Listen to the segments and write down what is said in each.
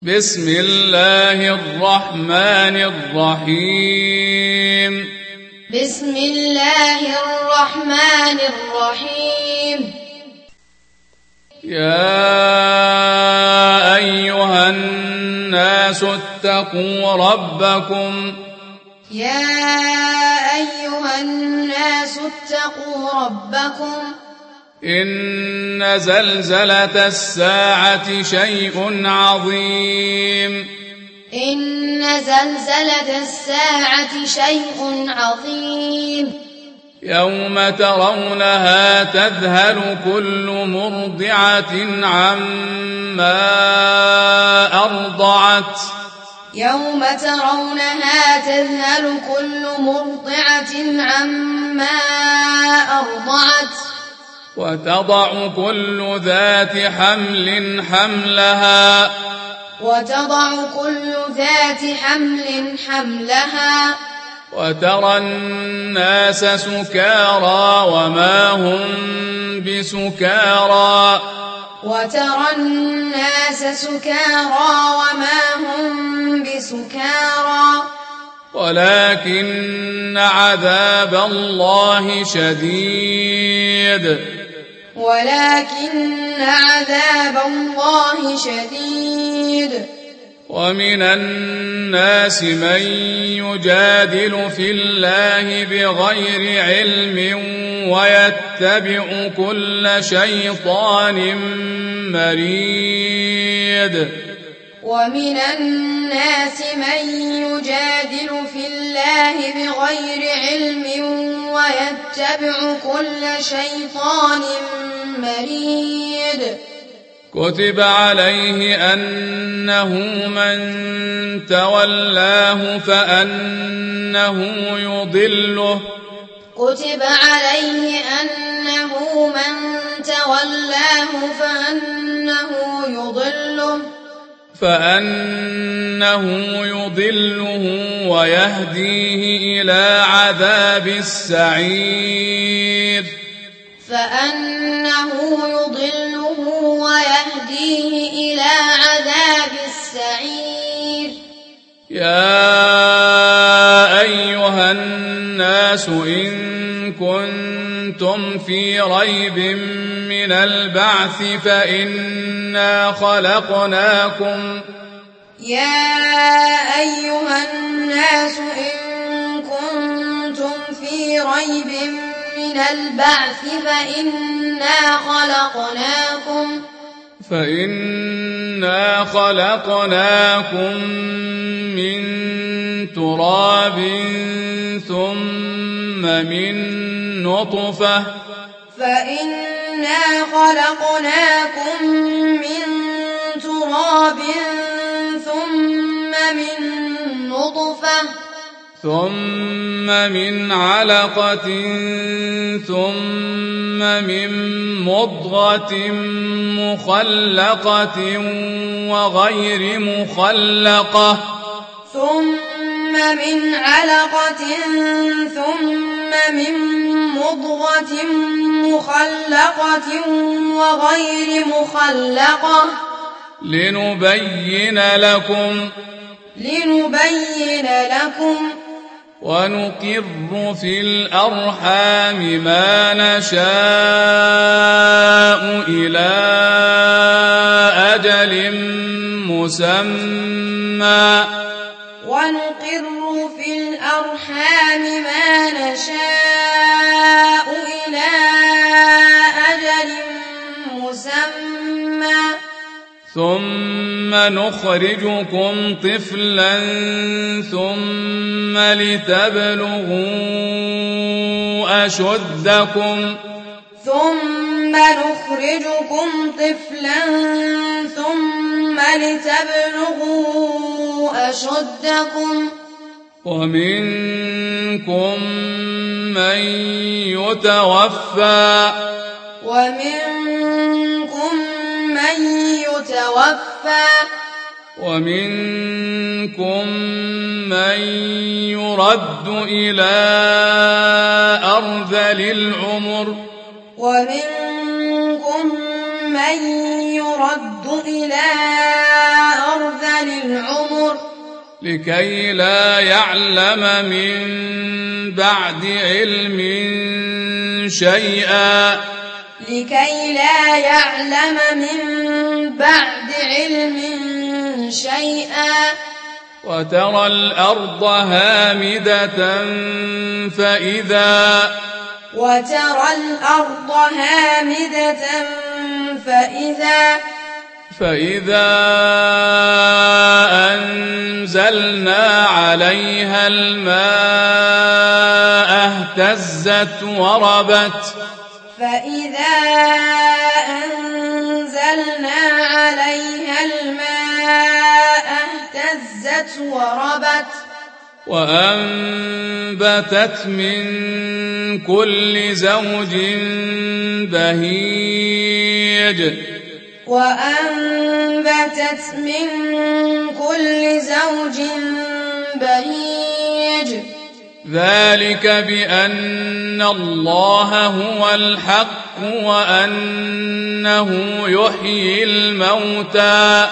بسم الله الرحمن الرحيم بسم الله الرحمن الرحيم يا أيها الناس اتقوا ربكم يا أيها الناس اتقوا ربكم إن زلزلة الساعة شيء عظيم إن زلزلة الساعة شيء عظيم يوم ترونها تذهل كل مرضعة عما أرضعت يوم ترونها تذهل كل مرضعة عما أرضعت وتضع كل ذات حمل حملها وترى الناس سكارى وما هم بسكارى ولكن عذاب الله شديد ومن الناس من يجادل في الله بغير علم ويتبع كل شيطان مريد ومن الناس من يجادل في الله بغير علم ويتبع كل شيطان مريد كتب عليه أنه من تولاه فأنه يضله ويهديه إلى عذاب السعير يا أيها الناس إن كنتم في ريب من البعث فإنا خلقناكم من تراب ثم من نطفة ثم من علقة ثم من مضغة مخلقة وغير مخلقة لنبين لكم ونقر في الأرحام ما نشاء إلى أجل مسمى ثم نخرجكم طفلا ثم لتبلغوا أشدكم ومنكم من يتوفى ومنكم من يرد إلى أرذل العمر ومنكم من يرد إلى أرذل لكي لا يعلم من بعد علم شيئا لكي لا يعلم من بعد علم شيئا وترى الأرض هامدة فإذا أنزلنا عليها الماء اهتزت وربت وأنبتت من كل زوج بهيج ذلك بأن الله هو الحق وأنه يحيي الموتى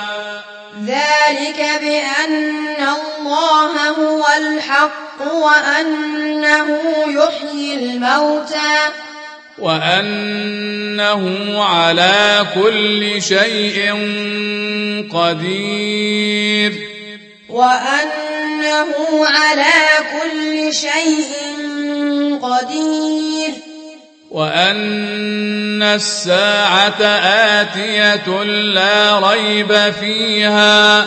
وأنه على كل شيء قدير وأن الساعة آتية لا ريب فيها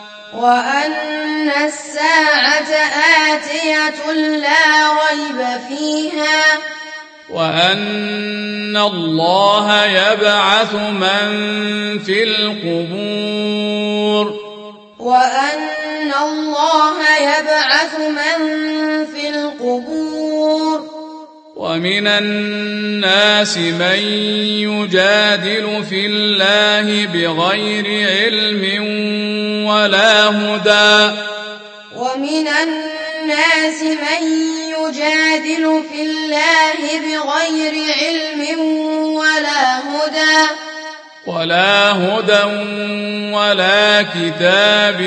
وأن الله يبعث من في القبور ومن الناس من يجادل في الله بغير علم ولا هدى ولا كتاب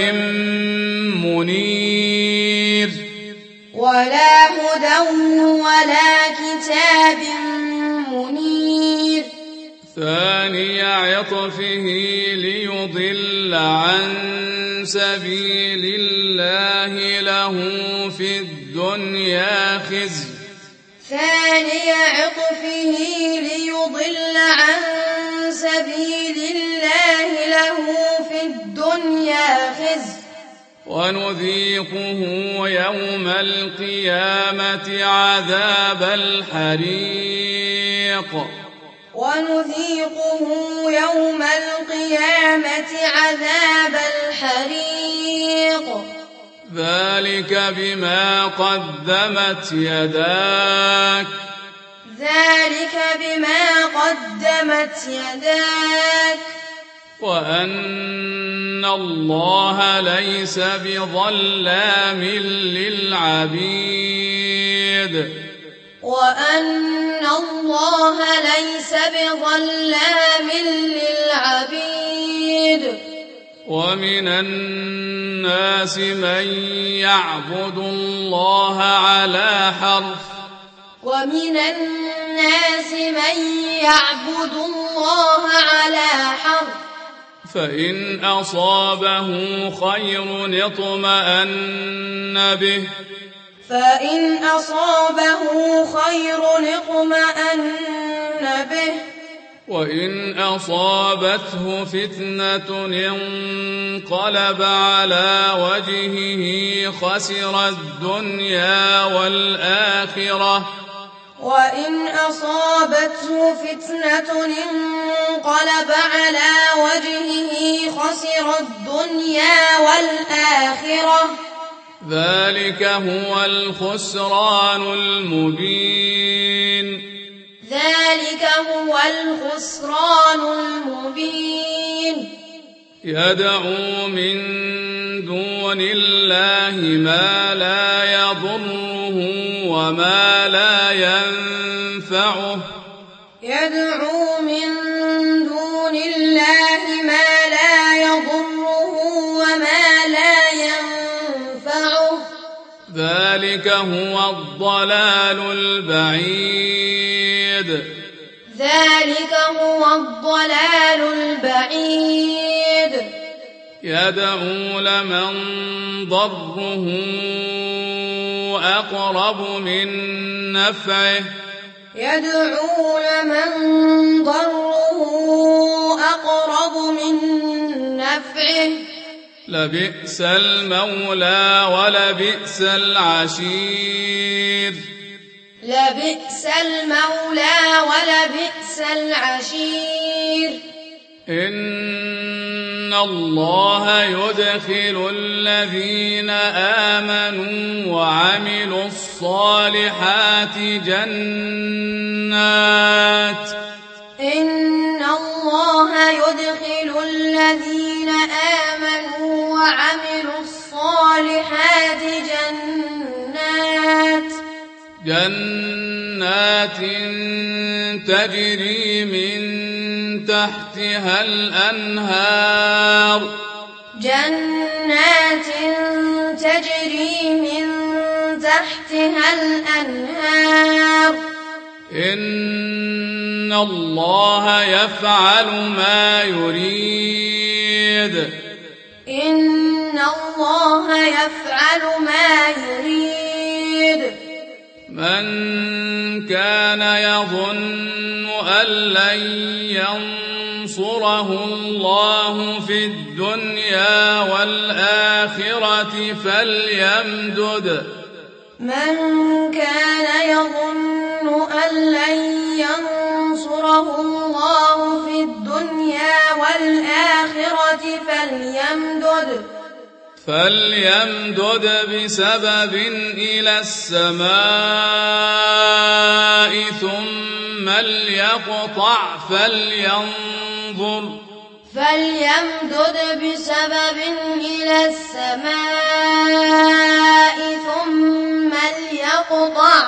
منير ثاني عطفه ليضل عن سبيل الله له في الدنيا خزي ونذيقه يوم القيامة عذاب الحريق ذلك بما قدمت يداك وأن الله ليس بظلام للعبيد ومن الناس من يعبد الله على حرف فإن أصابه خير اطمأن به وإن أصابته فتنة انقلب على وجهه خسر الدنيا والآخرة ذلك هو الخسران المبين يدعو من دون الله ما لا يضره وما لا ينفعه ذلك هو الضلال البعيد. ذلك هو الضلال البعيد. يدعو لمن ضره أقرب من نفعه. يدعو لمن ضره أقرب من نفعه. لبئس المولى ولبئس العشير. لبئس المولى ولبئس العشير. إن الله يدخل الذين آمنوا وعملوا الصالحات جنات. إن الله يدخل الذين آمنوا وعملوا الصالحات جنات تجري من تحتها الأنهار. جنات تجري من تحتها الأنهار. إن الله يفعل ما يريد. إن الله يفعل ما يريد. من كان يظن أن لن ينصره الله في الدنيا والآخرة فليمدد. من كان يظن أن لن ينصره الله في الدنيا والآخرة فليمدد بسبب إلى السماء ثم ليقطع فليمدد بسبب إلى السماء ثم ليقطع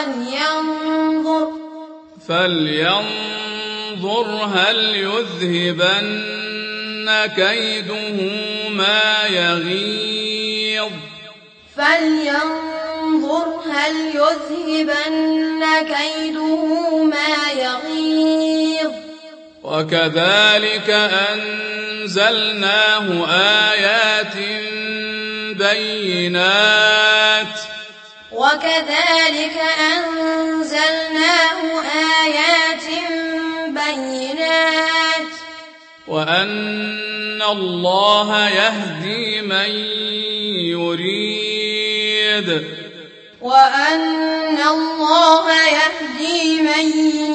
فلينظر هل يذهبن كيده ما يغيظ. فلينظر هل يذهبن كيده ما يغيظ. وكذلك أنزلناه آيات بينات. وكذلك أنزلناه آيات بينات. وأن الله يهدي من يريد. وأن الله يهدي من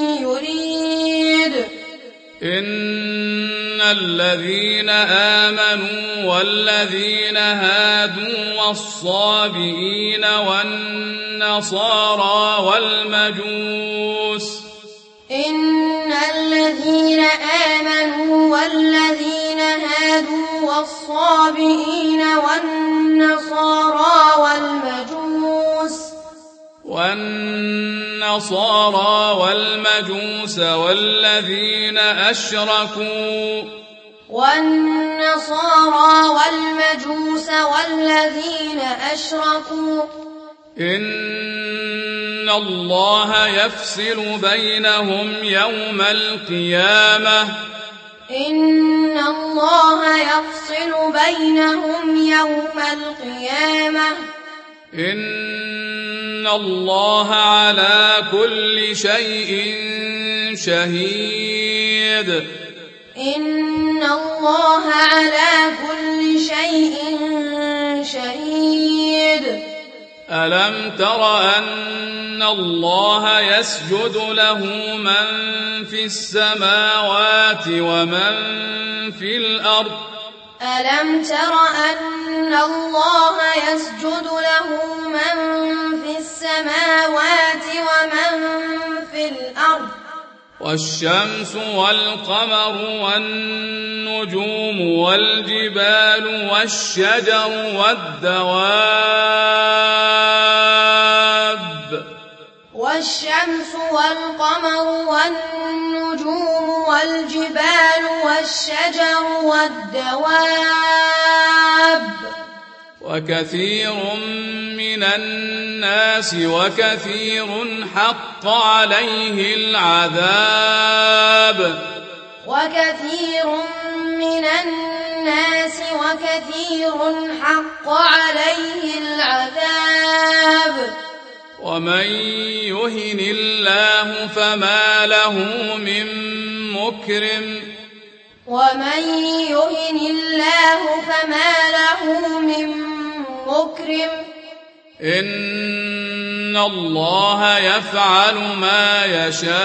يريد. إن الذين آمنوا والذين هادوا والصابئين والنصارى والمجوس. إن الذين آمنوا والذين هادوا والصابئين والنصارى والمجوس والذين أشركوا إن الله يفصل بينهم يوم القيامة. إن الله يفصل بينهم يوم القيامة. إن الله على كل شيء شهيد. إن الله على كل شيء شهيد. ألم تر أن الله يسجد له من في السماوات ومن في الأرض. ألم تر أن الله يسجد له من في السماوات ومن في الأرض. والشمس والقمر والنجوم والجبال والشجر والدواب. والشمس والقمر والنجوم والجبال والشجر والدواب. وكثير من الناس وكثير حق عليه العذاب وكثير من الناس وكثير حق عليه العذاب ومن يهن الله فما له من مكرم ومن يهن الله فما له من مكرم إن الله يفعل ما يشاء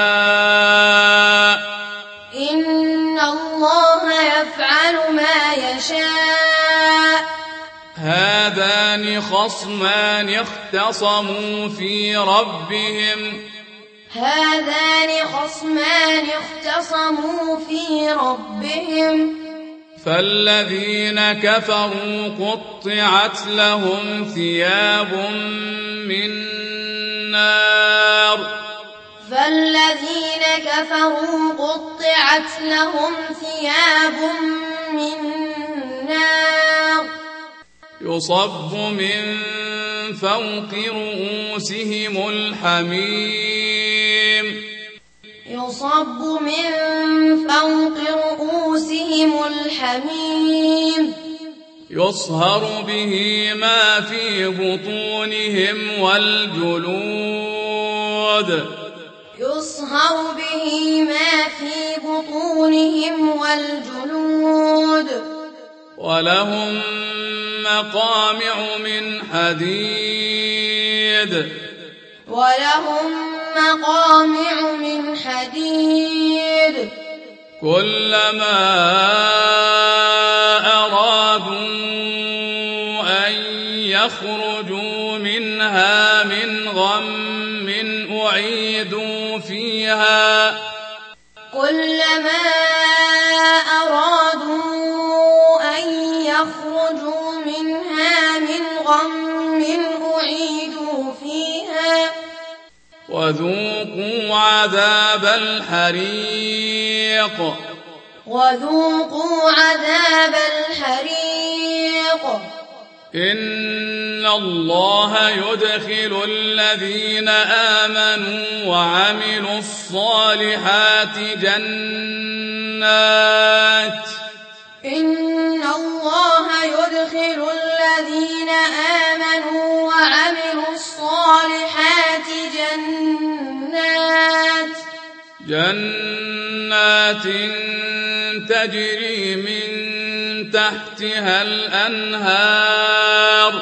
إن الله يفعل ما يشاء هذان خصمان اختصموا في ربهم فالذين كفروا قطعت لهم ثياب من نار يصب من فوق رؤوسهم الحميم يصهر به ما في بطونهم والجلود ولهم مقامع من حديد كلما أرادوا أن يخرجوا منها من غم أعيدوا فيها وذوقوا عذاب الحريق إن الله يدخل الذين آمنوا وعملوا الصالحات جنات تجري من تحتها الأنهار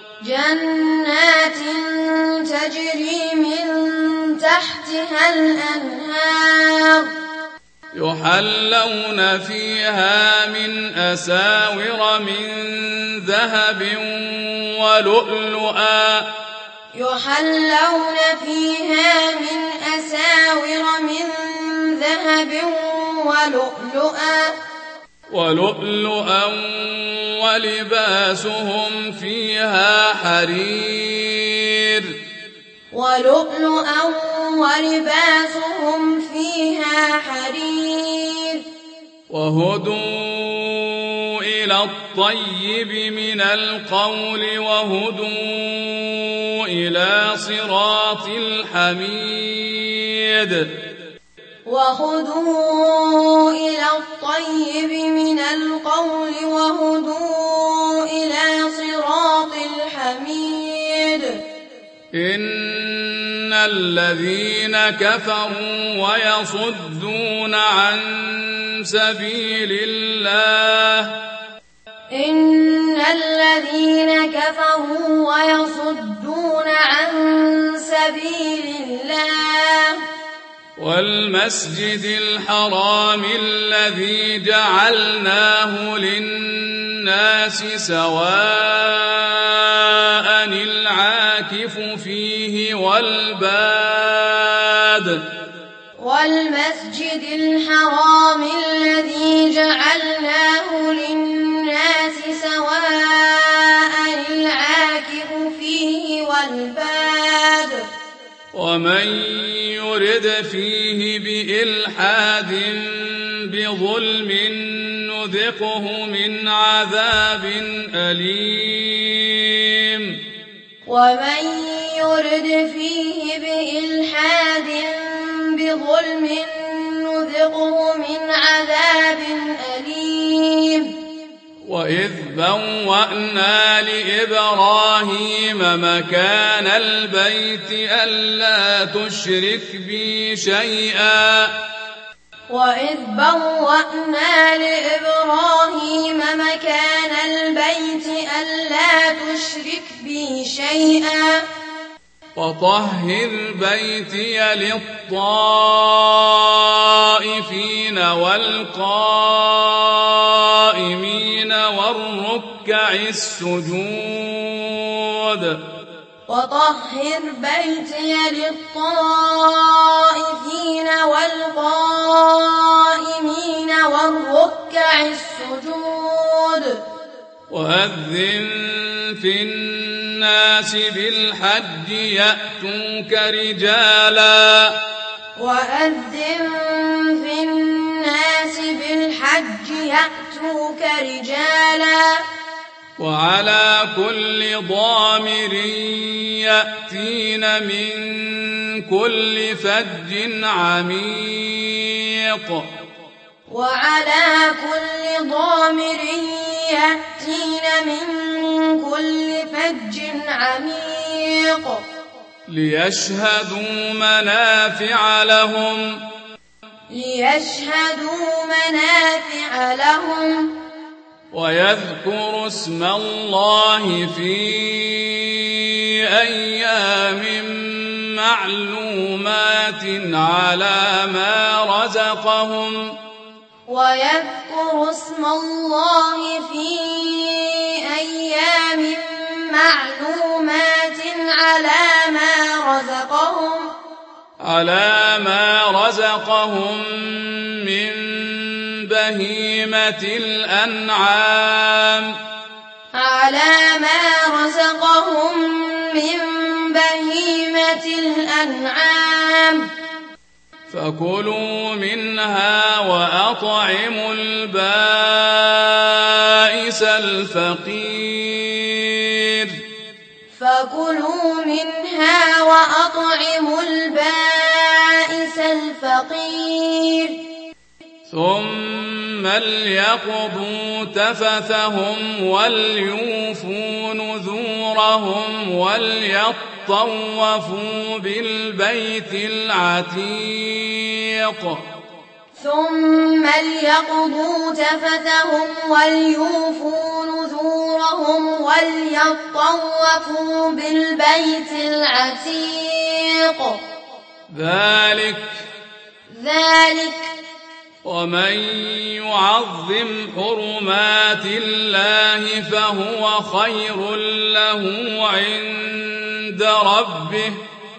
يحلون فيها من أساور من ذهب ولؤلؤا ولباسهم فيها حرير وهدوا إلى الطيب من القول وهدوا إلى صراط الحميد إن الذين كفروا ويصدون عن سبيل الله والمسجد الحرام الذي جعلناه للناس سواء العاكف فيه والباد ومن يرد فيه بإلحاد بظلم نذقه من عذاب أليم ومن يرد فيه بإلحاد بظلم نذقه من عذاب أليم وإذ بوأنا لإبراهيم مكان البيت ألا تشرك بي شيئا وإذ بوأنا لإبراهيم مكان البيت ألا تشرك بي شيئا وطهر بيتي للطائفين والقائمين والركع السجود وطهر بيتي للطائفين والقائمين والركع السجود وأذن في الناس بالحج يأتوك رجالا وأذن في الناس بالحج يأتوك رجالا وعلى كل ضامر يأتين من كل فج عميق وعلى كل ضامر يأتين من كل فج عميق ليشهدوا منافع لهم ويذكروا اسم الله في أيام معلومات على ما رزقهم ويذكروا اسم الله في أيام معلومات على ما رزقهم من بهيمة الأنعام فكلوا منها وأطعموا البائس الفقير ثم ليقضوا تفثهم وليوفوا نذورهم وليطوفوا بالبيت العتيق ذلك ومن يعظم حرمات الله فهو خير له عند ربه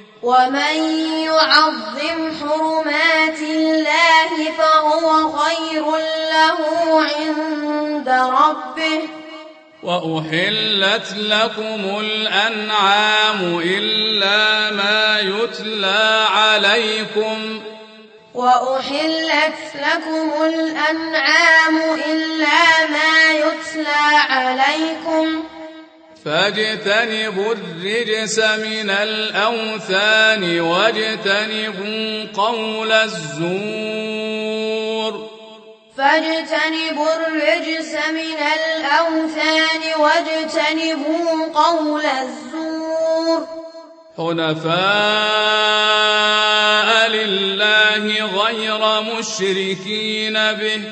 وأحلت لكم الأنعام إلا ما يتلى عليكم فاجتنبوا الرجس من الأوثان واجتنبوا قول الزور حنفاء لله غير مشركين به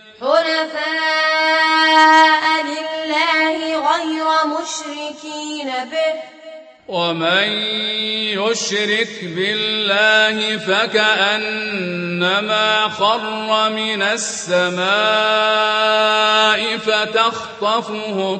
ومن يشرك بالله فكأنما خر من السماء فتخطفه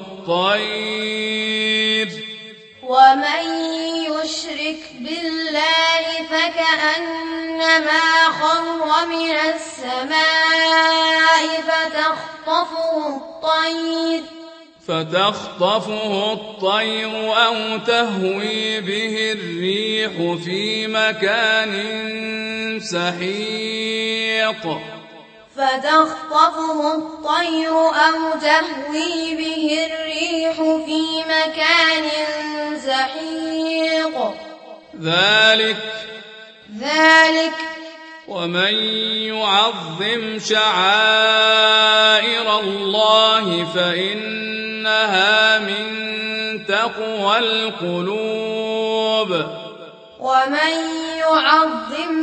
الطير أو تهوي به الريح في مكان سحيق فتخطفه الطير أو تهوي به الريح في مكان زحيق ذلك ومن يعظم شعائر الله فإنها من تقوى القلوب ومن يعظم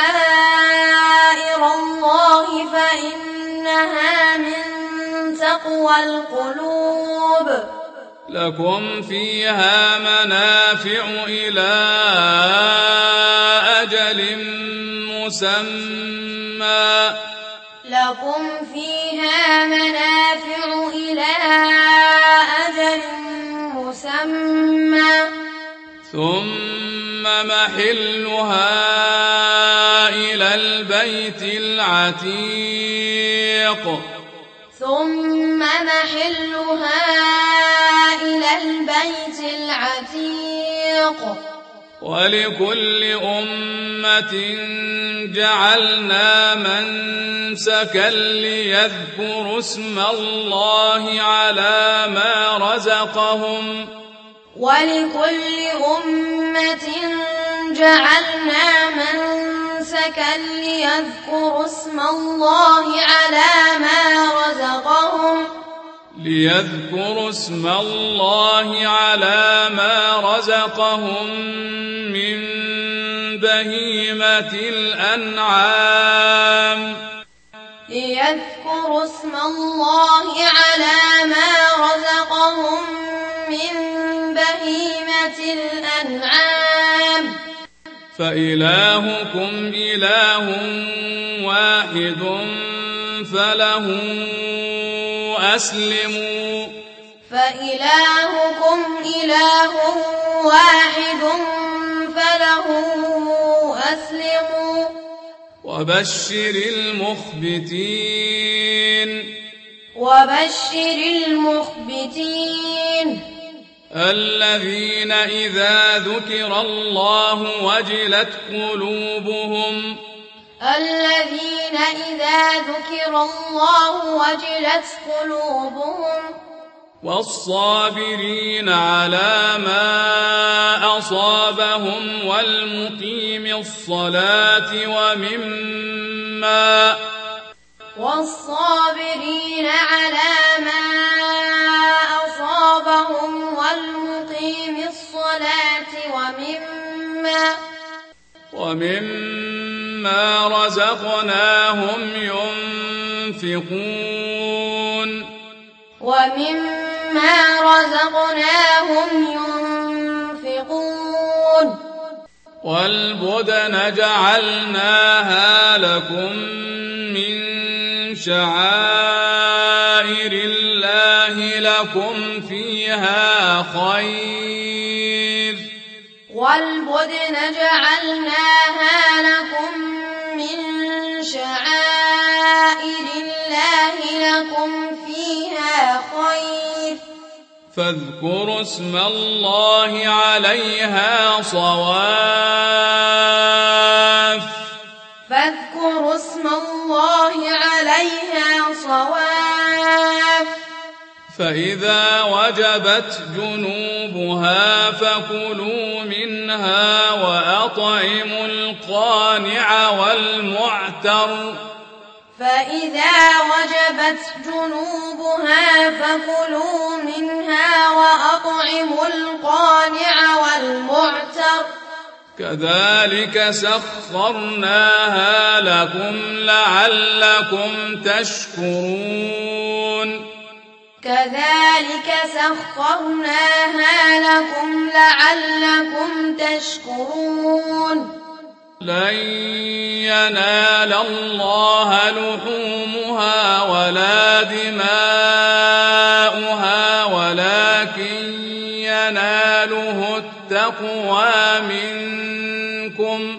شعائر الله فإنها من تقوى القلوب لكم فيها منافع إلى أجل مسمى ثم محلها إلى البيت العتيق ولكل أمة جعلنا منسكا ليذكروا اسم الله على ما رزقهم من بهيمة الأنعام فإلهكم إله واحد فله أسلموا وبشر المخبتين الذين إذا ذكر الله وجلت قلوبهم والصابرين على ما أصابهم والمقيم الصلاة ومما رزقناهم ينفقون والبدن جعلناها لكم من شعائر الله لكم فيها خير فاذكروا اسم الله عليها صواف فإذا وجبت جنوبها فكلوا منها وأطعموا القانع والمعتر كذلك سخرناها لكم لعلكم تشكرون لن ينال الله لحومها ولا دماؤها ولكن يناله التقوى منكم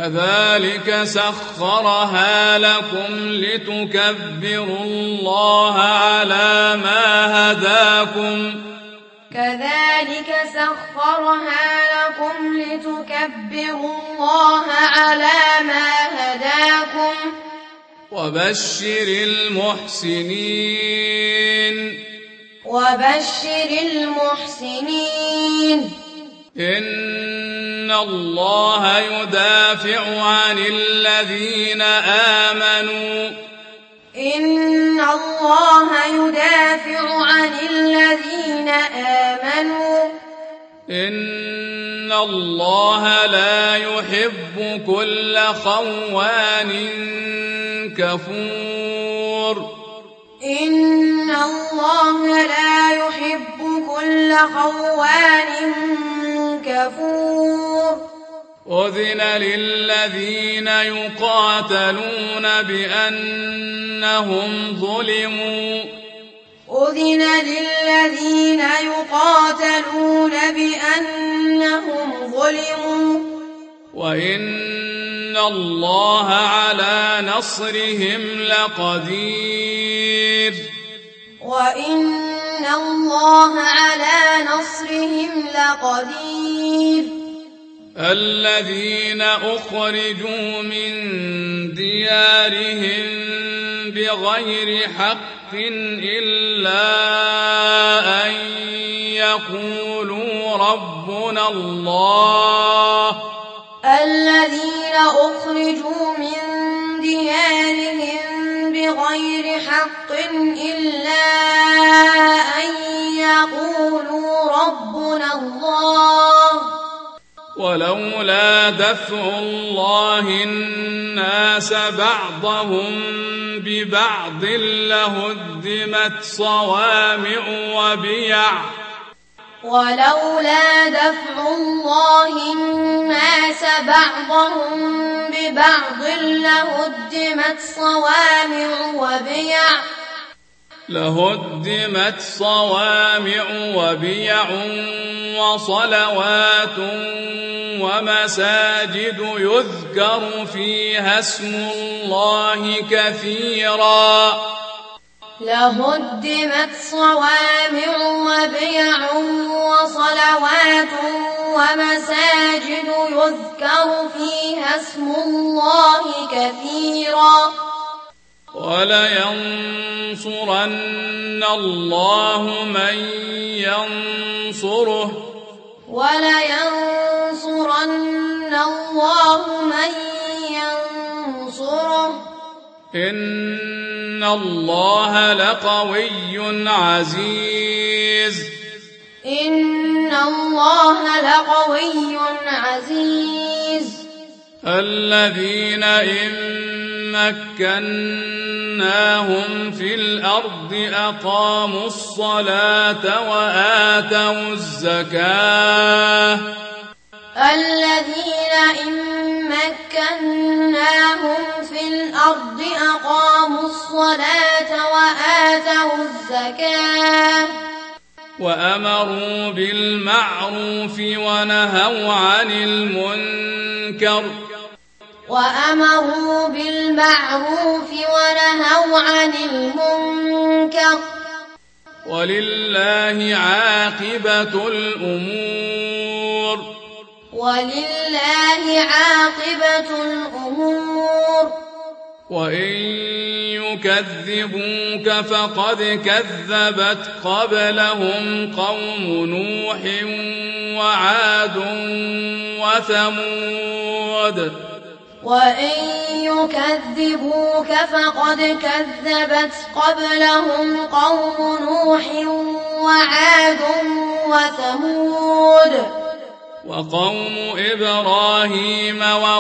كذلك سخرها لكم لتكبروا الله على ما هداكم كذلك سخرها لكم لتكبروا الله على ما هداكم وبشر المحسنين إن الله يدافع عن الذين آمنوا إن الله يدافع عن الذين آمنوا إن الله لا يحب كل خوان كفور إن الله لا يحب كل خوان كفور أذن للذين يقاتلون بأنهم ظلموا أذن للذين يقاتلون بأنهم ظلموا وإن الله على نصرهم لقدير وإن الله على نصرهم لقدير الذين أخرجوا من ديارهم بغير حق إلا أن يقولوا ربنا الله الذين أخرجوا من ديارهم بغير حق إلا أن يقولوا ربنا الله ولولا دفع الله الناس بعضهم ببعض لهدمت صوامع وبيع ولولا دفع الله الناس بعضهم ببعض لهدمت صوامع وبيع وصلوات ومساجد يذكر فيها اسم الله كثيرا لهدمت صوامع وبيع وصلوات ومساجد يذكر فيها اسم الله كثيرا ولينصرن الله من ينصره إن الله لقوي عزيز الذين إن مكناهم في الأرض أقاموا الصلاة وآتوا الزكاة الذين إن مكناهم في الأرض أقاموا الصلاة وآتوا الزكاة وأمروا بالمعروف ونهوا عن المنكر ولله عاقبة الأمور وإن يكذبوك فقد كذبت قبلهم قوم نوح وعاد وثمود وقوم إبراهيم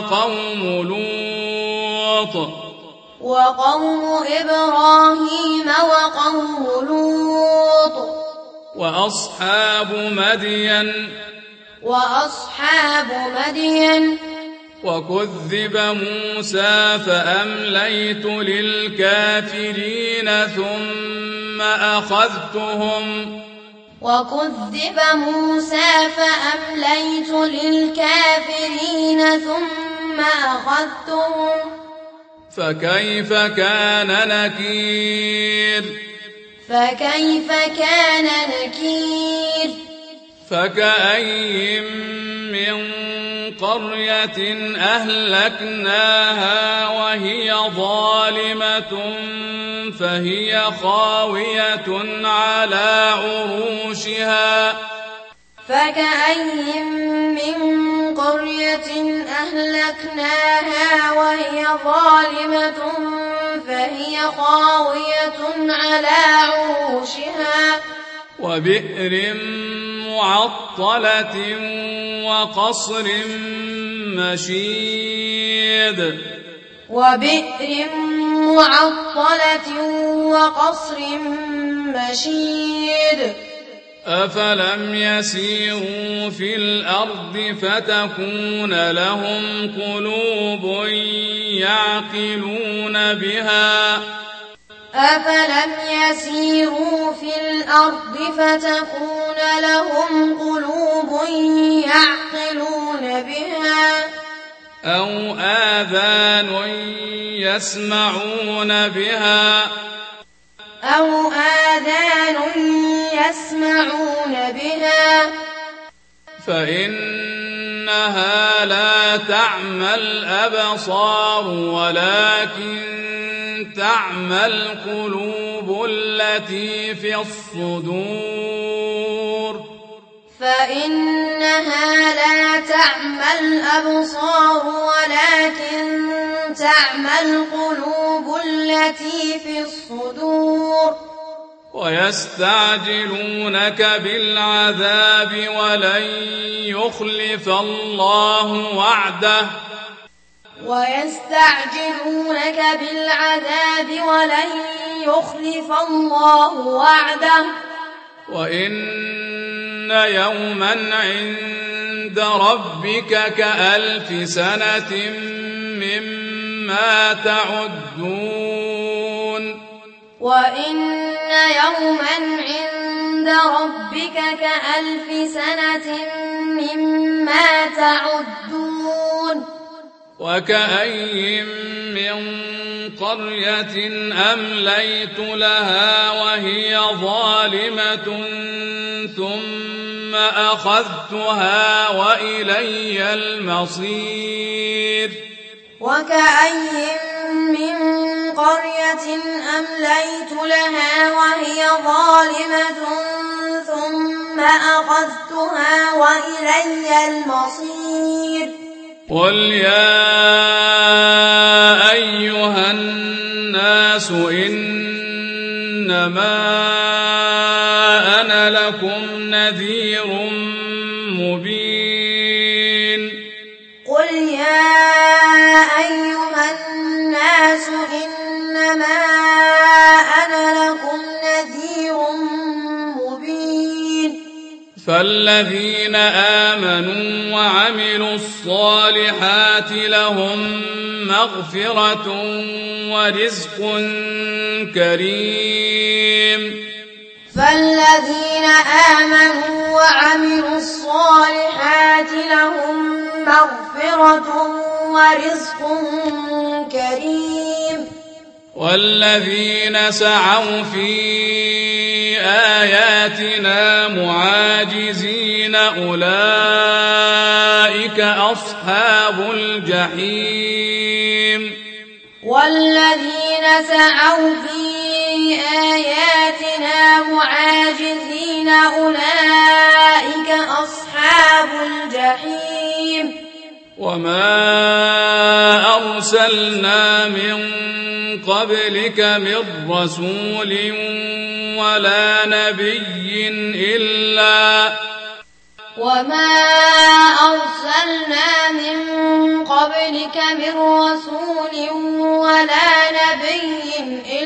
وقوم لوط وأصحاب مدين وكذب موسى فأمليت للكافرين ثم أخذتهم ثم أخذتهم فكيف كان نكير فكيف كان نكير فكأين من قرية أهلكناها وهي ظالمة فهي خاوية على عروشها فكأين من قرية أهلكناها وهي ظالمة فهي خاوية على عروشها وبئر معطلة وقصر مشيد وبئر معطلة وقصر مشيد أفلم يسيروا في الأرض فتكون لهم قلوب يعقلون بها أفلم يسيروا في الأرض فتكون لهم قلوب يعقلون بها أو آذان يسمعون بها أو آذان يسمعون بها فإنها لا تعمى الأبصار ولكن تعمى القلوب التي في الصدور فإنها لا تعمى الأبصار ولكن تعمى القلوب التي في الصدور ويستعجلونك بالعذاب ولن يخلف الله وعده ويستعجلونك بالعذاب ولن يخلف الله وعده وإن يوما عند ربك كألف سنة مما تعدون وإن يوما عند ربك كألف سنة مما تعدون وكأين من قرية أمليت لها وهي ظالمة ثم أخذتها وإلي المصير وكأين من قرية أمليت لها وهي ظالمة ثم أخذتها وإلي المصير قل يا أيها الناس إنما أنا لكم نذير مبين قل يا أيها الناس إنما أنا لكم نذير مبين فالذين آمنوا وعملوا الصالحات لهم مغفرة ورزق كريم فالذين آمنوا وعملوا الصالحات لهم مغفرة ورزق كريم والذين سعوا في آياتنا معاجزين أولئك أصحاب الجحيم والذين سعوا في آياتنا معاجزين أولئك أصحاب الجحيم وما أرسلنا من قبلك من رسول ولا نبي وما أرسلنا من قبلك من رسول ولا نبي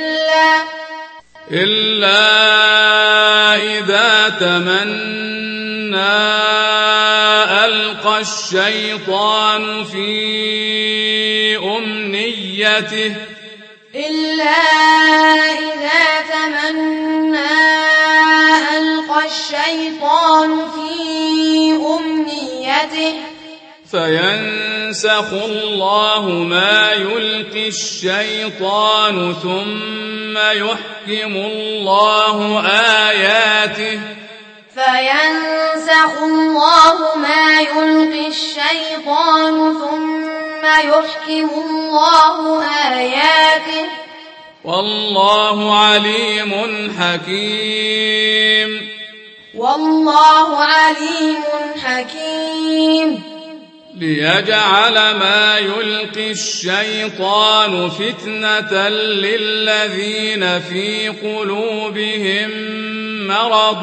إلا إذا تمنى ألقى الشيطان في أمنيته إلا إذا تمنى ألقى الشيطان في أمنيته فينسخ الله ما يلقي الشيطان ثم يحكم الله آياته فينسخ الله ما يلقي الشيطان ثم يحكم الله آياته والله عليم حكيم والله عليم حكيم ليجعل ما يلقي الشيطان فتنة للذين في قلوبهم مرض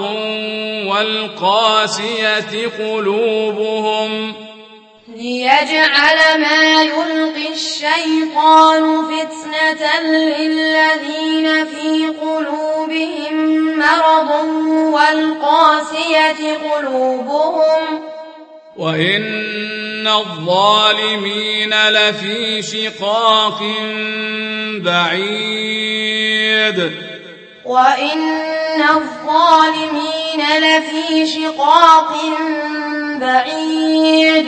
والقاسية قلوبهم ليجعل ما يلقي الشيطان فتنة للذين في قلوبهم مرض والقاسية قلوبهم وإن الظالمين لفي شقاق بعيد وإن الظالمين لفي شقاق بعيد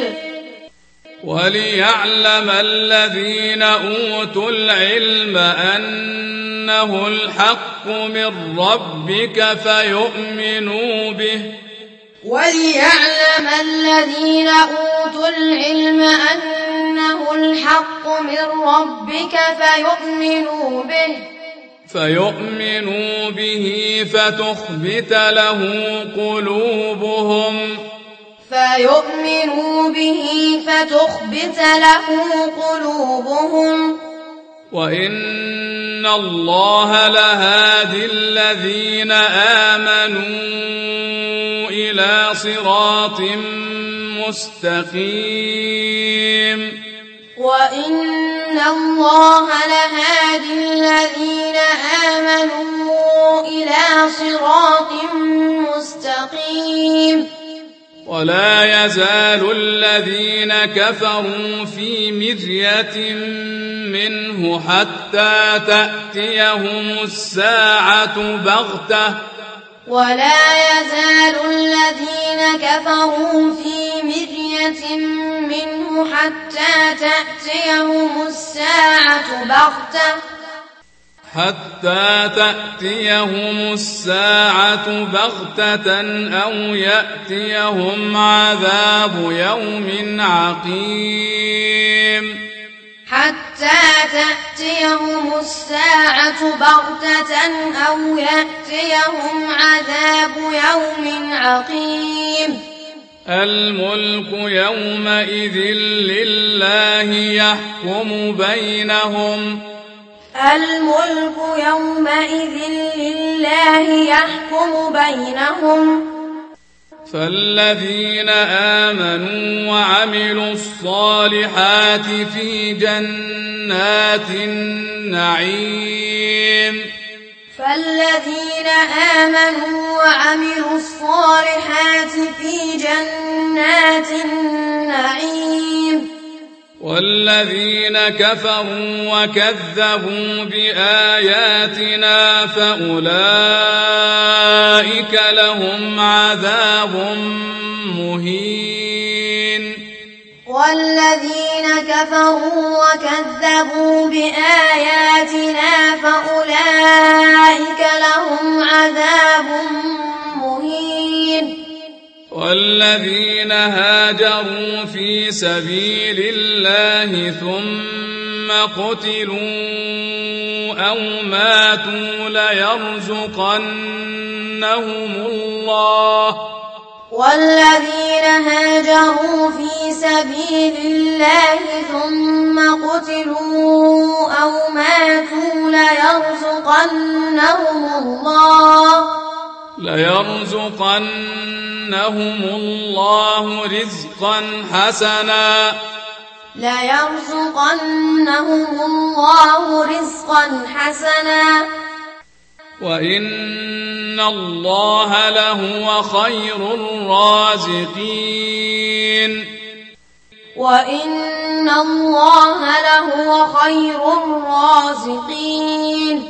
وليعلم الذين أوتوا العلم أنه الحق من ربك فيؤمنوا به وليعلم الذين أوتوا العلم أنه الحق من ربك فيؤمنوا به فتخبت له قلوبهم وإن الله لهادي الذين آمنوا إلى صراط مستقيم وإن الله لهادي الذين آمنوا إلى صراط مستقيم ولا يزال الذين كفروا في مرية منه حتى تأتيهم الساعة بغتة ولا يزال الذين كفروا في مرية منه حتى تأتيهم الساعة بغتة أو يأتيهم عذاب يوم عقيم الملك يومئذ لله يحكم بينهم فالذين آمنوا وعملوا الصالحات في جنات النعيم والذين كفروا وكذبوا بآياتنا فأولئك لهم عذاب مهين والذين هاجروا في سبيل الله ثم قتلوا أو ماتوا ليرزقنهم الله رزقا حسنا وإن الله لهو خير الرازقين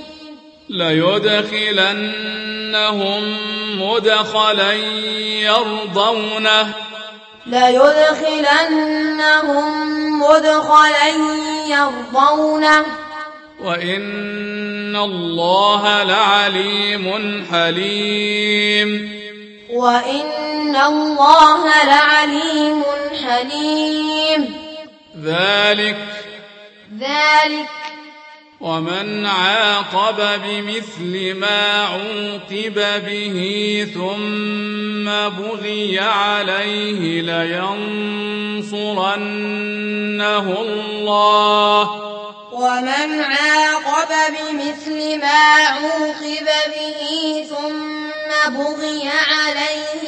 ليدخلنهم مدخلا ليدخلنهم مدخلا يرضونه وإن الله لعليم حليم وإن الله لعليم حليم ذلك ومن عاقب بمثل ما عوقب به ثم بغي عليه لينصرنه الله ومن عاقب بمثل ما عوقب به ثم بغي عليه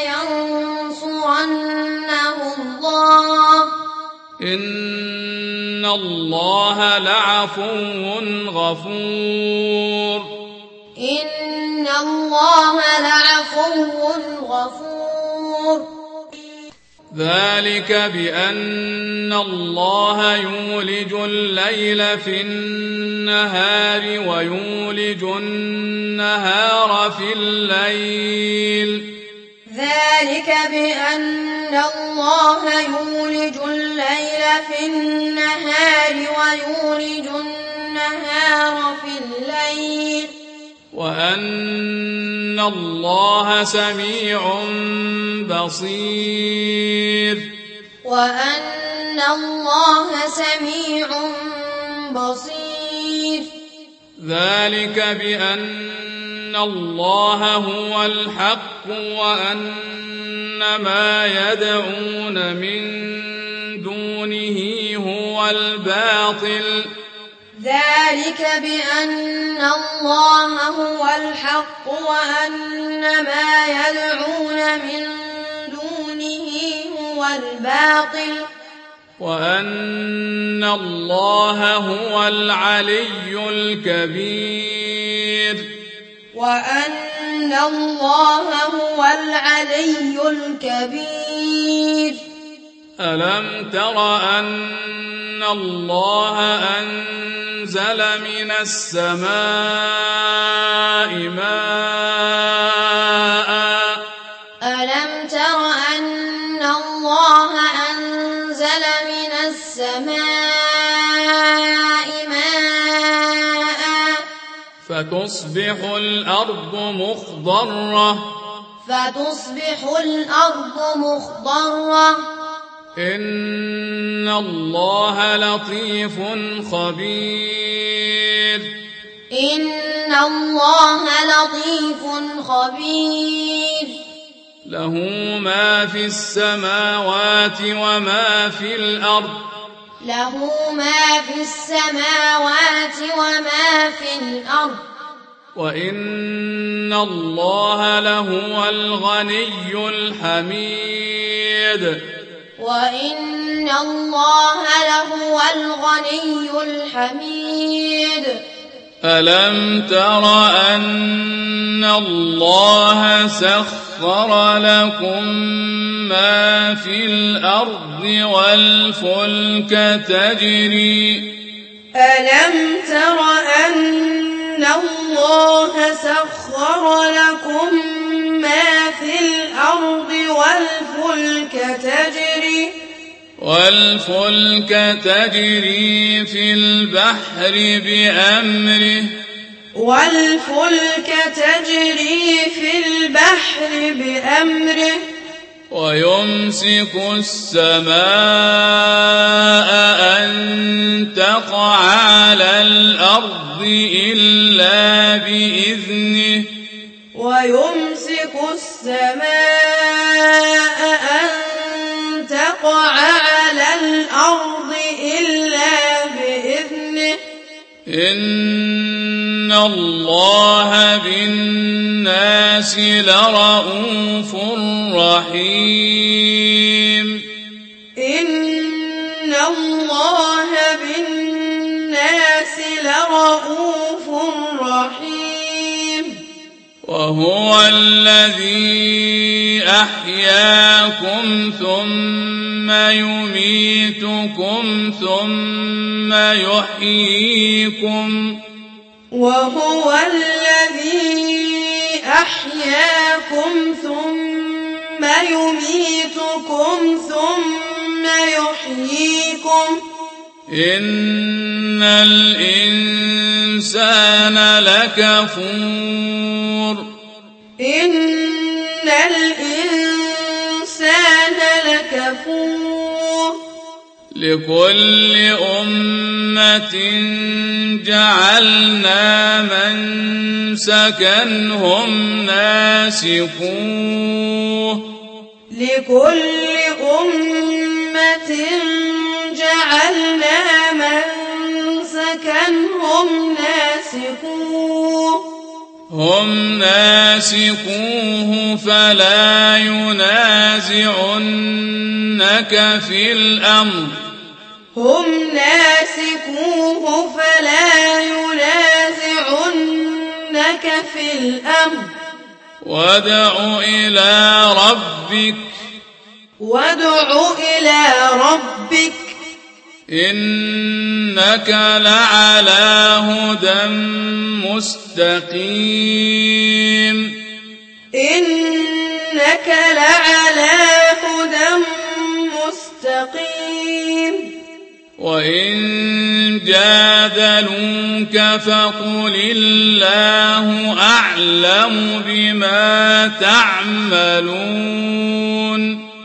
لينصرنه الله إن الله لعفو غفور إن الله لعفو غفور ذلك بأن الله يولج الليل في النهار ويولج النهار في الليل ذلك بأن الله يولج الليل في النهار ويولج النهار في الليل وأن الله سميع بصير وأن الله سميع بصير ذلك بأن الله هو الحق وأن ما يدعون من دونه هو الباطل ذلك بأن الله هو الحق وأن ما يدعون من دونه هو الباطل وأن الله هو العلي الكبير وأن الله هو العلي الكبير ألم تر أن الله أنزل من السماء ماء ألم تر أن الله أنزل من السماء ماء فتصبح الأرض مخضرة إن الله لطيف خبير إن الله لطيف خبير له ما في السماوات وما في الأرض له ما في السماوات وما في الأرض وإن الله لهو الغني الحميد وإن الله لهو الغني الحميد ألم تر أن الله سخر لكم ما في الأرض والفلك تجري ألم تر أن الله سخر لكم ما في الأرض والفلك تجري في البحر بأمره ويمسك السماء أن تقع على الأرض إلا بإذنه ويمسك السماء أن تقع على الأرض إلا بإذنه إن الله بالناس لرءوف رحيم إن الله بالناس لرءوف رحيم وهو الذي أحياكم ثم يميتكم ثم يحييكم وهو الذي أحياكم ثم يميتكم ثم يحييكم إن الإنسان لكفور إن الإنسان لكفور لكل أمة جعلنا منسكا هم ناسكوه لكل أمة جعلنا منسكا هم ناسكوه فلا ينازعنك في الأمر وادع إلى ربك إنك لعلى هدى مستقيم وإن جادلوك فقل الله أعلم بما تعملون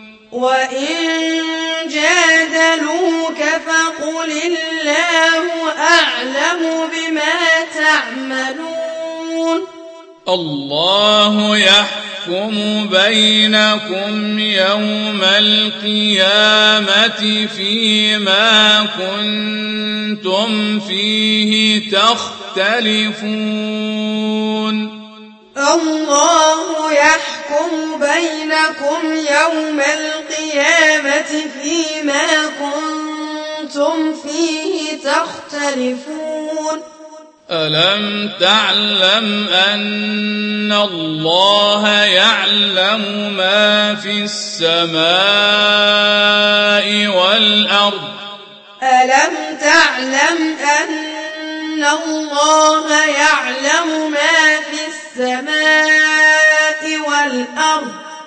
الله يحكم بينكم يوم القيامة فيما كنتم فيه تختلفون الله يحكم بينكم يوم القيامة فيما كنتم فيه تختلفون ألم تعلم أن الله يعلم ما في السماء والأرض ألم تعلم أن الله يعلم ما في السماء والأرض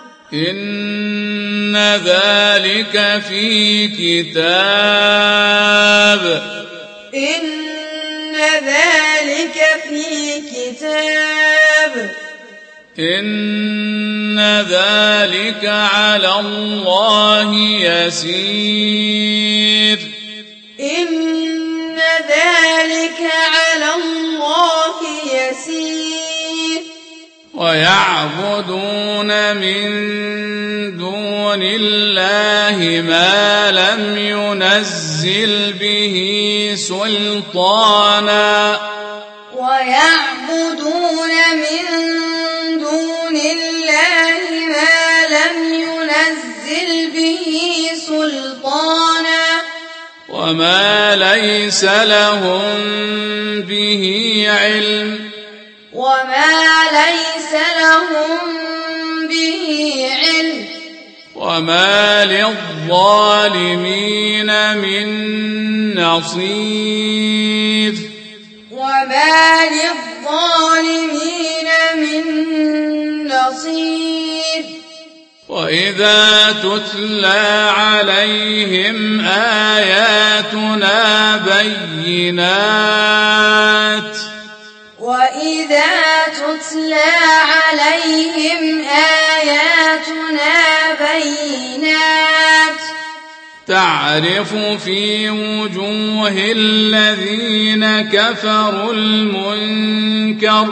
إن ذلك في كتاب إن ذلك على الله يسير ويعبدون من دون الله ما لم ينزل به سلطانا وما ليس لهم به علم وما للظالمين من نصير وإذا تتلى عليهم آياتنا بينات تعرف في وجوه الذين كفروا المنكر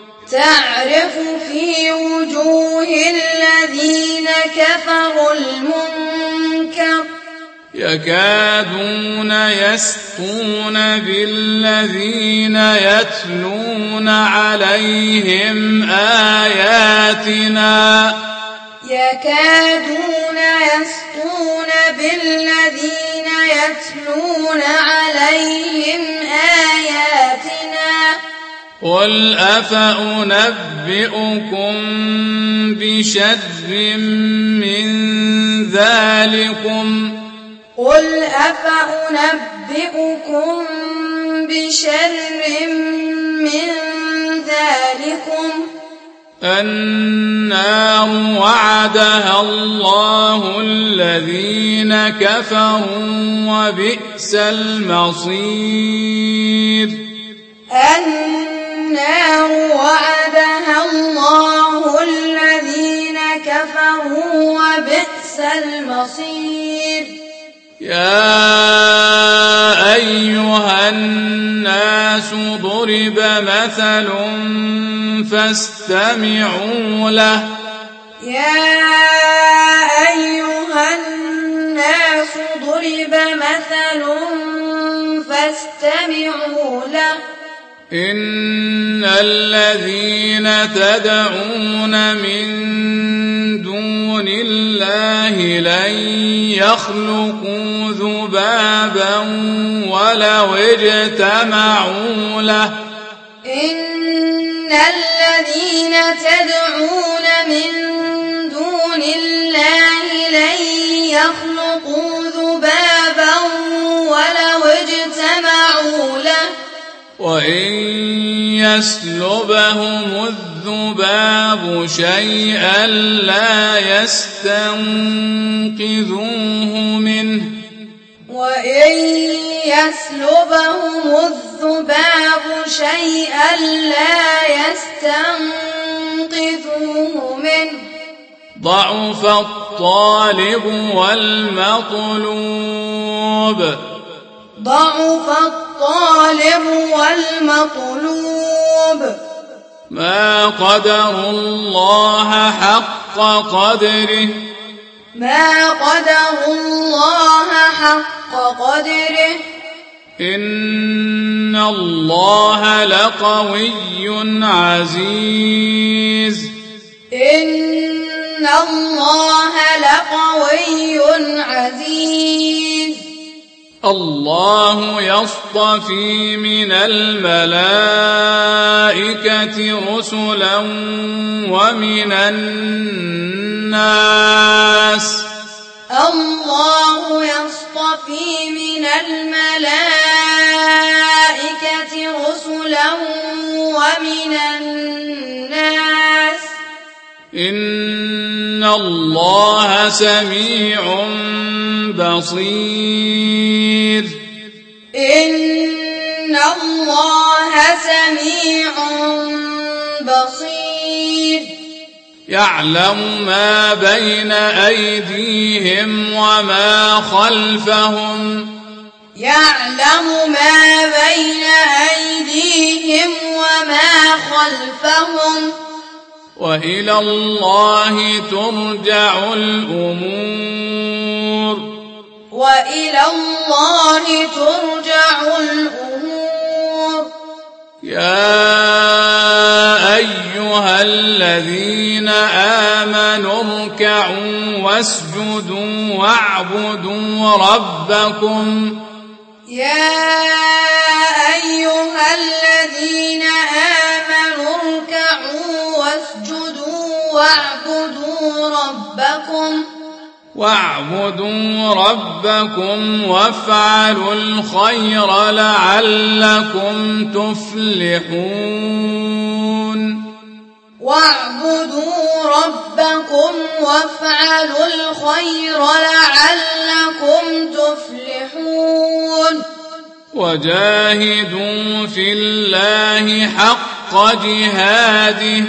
يكادون يسطون بالذين يتلون عليهم آياتنا قل أفأنبئكم بشر من ذلكم النار وعدها الله الذين كفروا وبئس المصير. النار وعدها الله الذين كفروا وبئس المصير. يا أيها الناس ضرب مثل فاستمعوا له. يا أيها الناس ضرب مثل فاستمعوا له. إن الذين تدعون من دون الله لن يخلقوا ذبابا ولو اجتمعوا له. إن الذين تدعون من دون الله لن يخلقوا ذبابا ولو اجتمعوا له. وإن يسلبهم الذباب شيئا لا يستنقذوه منه. وإن يسلبهم الذباب شيئا لا يستنقذوه منه. ضعف الطالب والمطلوب. ضعف الطالب والمطلوب. ما قدروا الله حق قدره. ما قدروا الله حق قدره. إن الله لقوي عزيز. إن الله لقوي عزيز. الله يصطفي من الملائكة رسلا ومن الناس. الله يصطفي من الملائكة رسلا ومن الناس. إن الله سميع بصير. إن الله سميع بصير. يعلم ما بين أيديهم وما خلفهم. يعلم ما بين أيديهم وما خلفهم. وإلى الله ترجع الأمور. وإلى الله ترجع الأمور. يا أيها الذين آمنوا اركعوا واسجدوا واعبدوا ربكم. يا أيها الذين آمنوا اركعوا واسجدوا واعبدوا ربكم وافعلوا الخير لعلكم تفلحون. واعبدوا ربكم وافعلوا الخير لعلكم تفلحون. وجاهدوا في الله حق جهاده.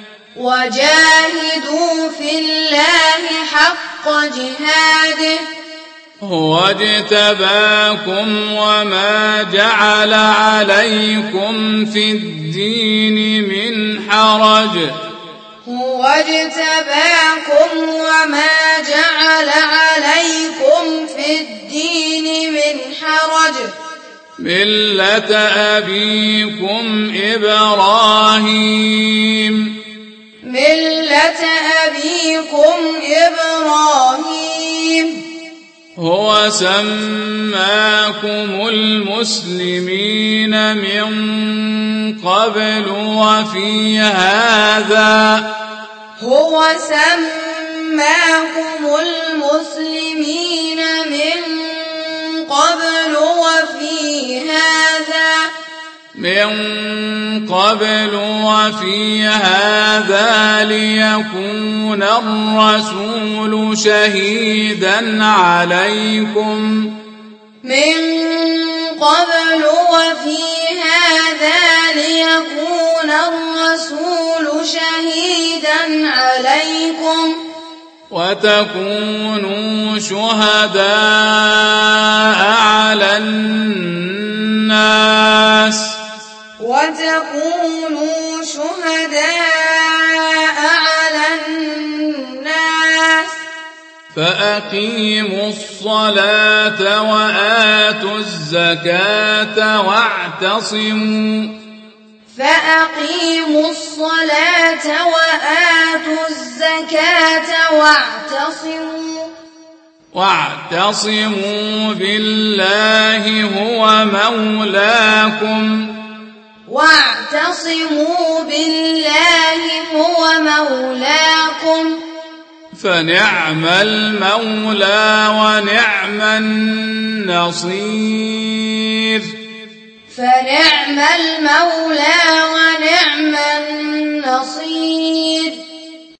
وجاهدوا في الله حق جهاده. هو اجتباكم وما جعل عليكم في الدين من حرج. هو اجتباكم وما جعل عليكم في الدين من حرج. ملة أبيكم إبراهيم. ملة أبيكم إبراهيم. هو سماكم المسلمين من قبل وفي هذا. هو سماكم المسلمين من قبل وفي هذا. من قبل وفي هذا ليكون الرسول شهيدا عليكم من قبل وفي هذا ليكون الرسول شهيدا عليكم وتكونوا شهداء على الناس فأقيموا الصلاة وآتوا الزكاة واعتصموا بالله هو مولاكم فنعم المولى ونعم النصير